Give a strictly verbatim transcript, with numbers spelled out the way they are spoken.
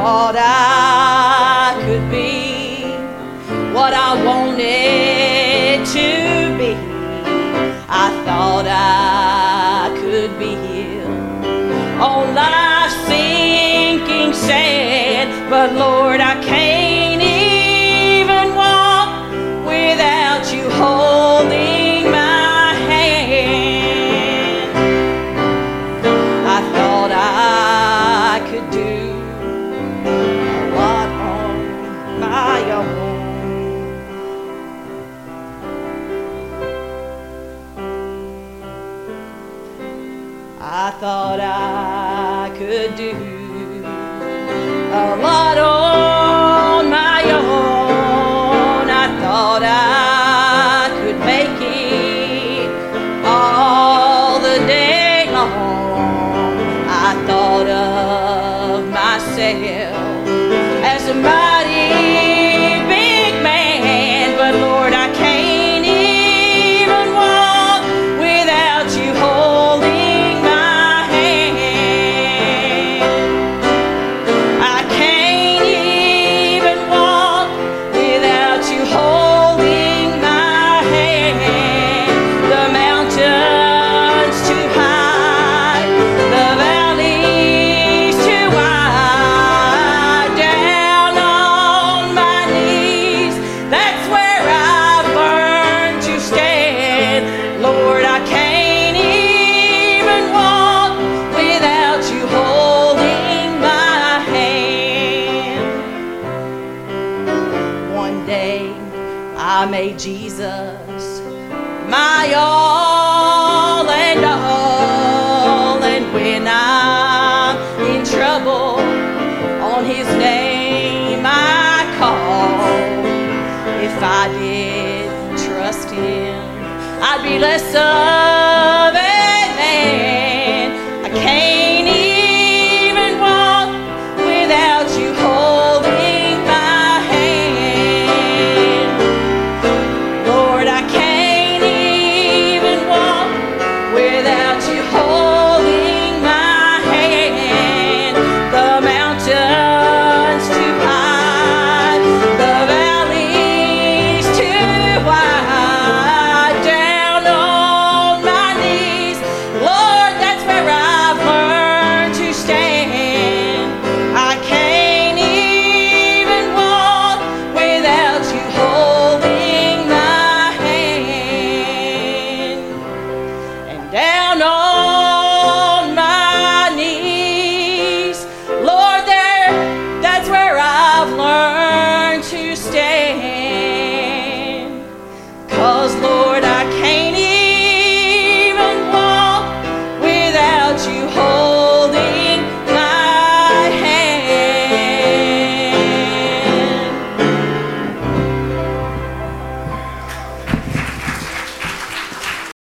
thought I could be what I wanted to be. I thought I could be healed on life's sinking sand, but Lord, I can't even walk without you holding my hand. I thought I could do a lot on my own. I thought I could do a lot on my own. I thought I could make it all the day long. I thought of myself as a mighty big man, but Lord, I can't even walk without you holding my hand. I can't even walk without you holding my hand. The mountain's too high, the valley's too wide. Down on my knees, that's where I've learned to stand. Lord, I can't even walk without you holding my hand. One day I made Jesus my all and all, and when I'm in trouble, on his name I call. If I did trust him, I'd be less